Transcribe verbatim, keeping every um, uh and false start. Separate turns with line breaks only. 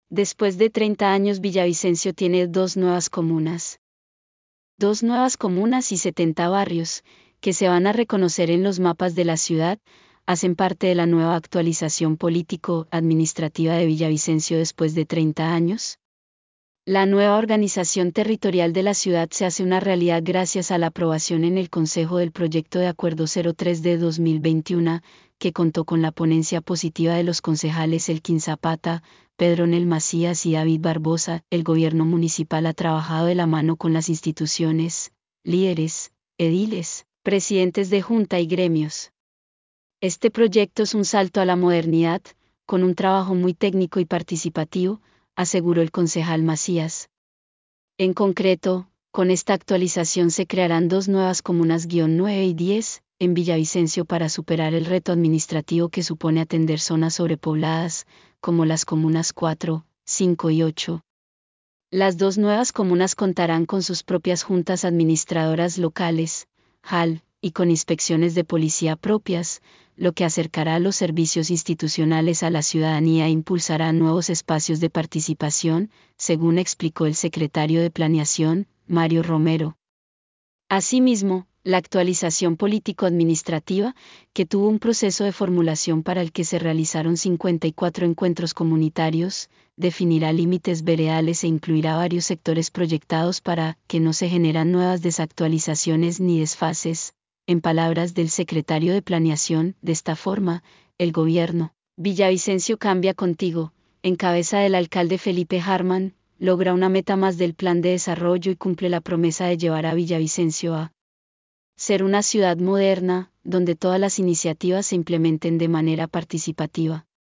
Después de treinta años, Villavicencio tiene dos nuevas comunas. Dos nuevas comunas y setenta barrios, que se van a reconocer en los mapas de la ciudad, hacen parte de la nueva actualización político-administrativa de Villavicencio después de treinta años. La nueva organización territorial de la ciudad se hace una realidad gracias a la aprobación en el Consejo del Proyecto de Acuerdo cero tres de dos mil veintiuno, que contó con la ponencia positiva de los concejales Elkin Zapata, Pedro Nel Macías y David Barbosa. El gobierno municipal ha trabajado de la mano con las instituciones, líderes, ediles, presidentes de junta y gremios. Este proyecto es un salto a la modernidad, con un trabajo muy técnico y participativo, aseguró el concejal Macías. En concreto, con esta actualización se crearán dos nuevas comunas nueve y diez, en Villavicencio para superar el reto administrativo que supone atender zonas sobrepobladas, como las comunas cuatro, cinco y ocho. Las dos nuevas comunas contarán con sus propias juntas administradoras locales, J A L, y con inspecciones de policía propias, lo que acercará los servicios institucionales a la ciudadanía e impulsará nuevos espacios de participación, según explicó el secretario de Planeación, Mario Romero. Asimismo, la actualización político-administrativa, que tuvo un proceso de formulación para el que se realizaron cincuenta y cuatro encuentros comunitarios, definirá límites veredales e incluirá varios sectores proyectados para que no se generan nuevas desactualizaciones ni desfases. En palabras del secretario de Planeación, de esta forma, el gobierno, Villavicencio Cambia Contigo, en cabeza del alcalde Felipe Harman, logra una meta más del plan de desarrollo y cumple la promesa de llevar a Villavicencio a ser una ciudad moderna, donde todas las iniciativas se implementen de manera participativa.